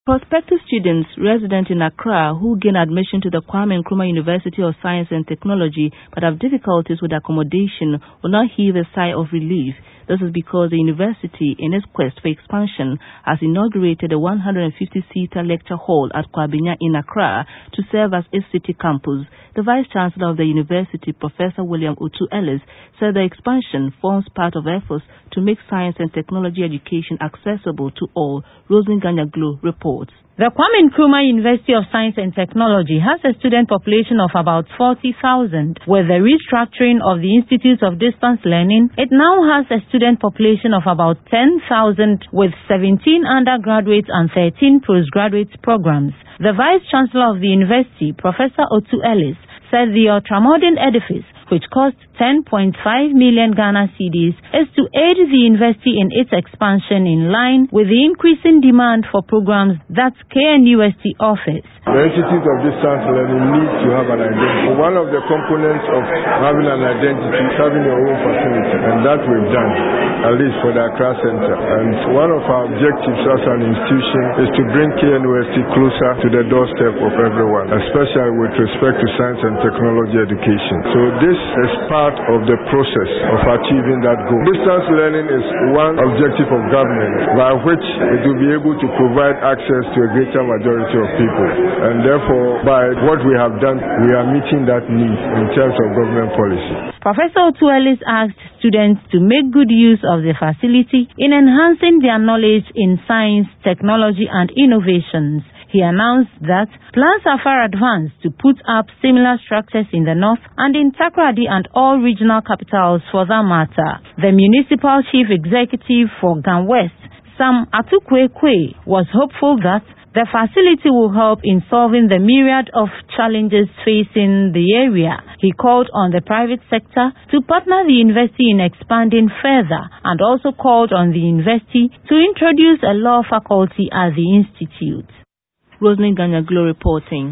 Prospective students resident in Accra who gain admission to the Kwame Nkrumah University of Science and Technology but have difficulties with accommodation will not heave a sigh of relief. This is because the university, in its quest for expansion, has inaugurated a 150-seater lecture hall at Kwabinya in Accra to serve as its city campus. The Vice-Chancellor of the university, Professor William Otu Ellis, said the expansion forms part of efforts to make science and technology education accessible to all. Roslyn Ganyaglo reports. The Kwame Nkrumah University of Science and Technology has a student population of about 40,000. With the restructuring of the Institute of Distance Learning, it now has a student population of about 10,000 with 17 undergraduate and 13 postgraduate programs. The Vice-Chancellor of the university, Professor Otu Ellis, said the ultramodern edifice, which cost 10.5 million Ghana cedis, is to aid the university in its expansion in line with the increasing demand for programs that KNUST offers. The Institute of Distance Learning needs to have an identity. One of the components of having an identity is having your own facility, and that we've done, at least for the Accra Center. And one of our objectives as an institution is to bring KNUST closer to the doorstep of everyone, especially with respect to science and technology education. So this is part of the process of achieving that goal. Distance learning is one objective of government by which it will be able to provide access to a greater majority of people. And therefore, by what we have done, we are meeting that need in terms of government policy. Professor Otu Ellis asked students to make good use of the facility in enhancing their knowledge in science, technology, and innovations. He announced that plans are far advanced to put up similar structures in the north and in Takoradi and all regional capitals for that matter. The municipal chief executive for Gan West, Sam Atukwekwe, was hopeful that the facility will help in solving the myriad of challenges facing the area. He called on the private sector to partner the university in expanding further and also called on the university to introduce a law faculty at the institute. Roslyn Ganyaglo reporting.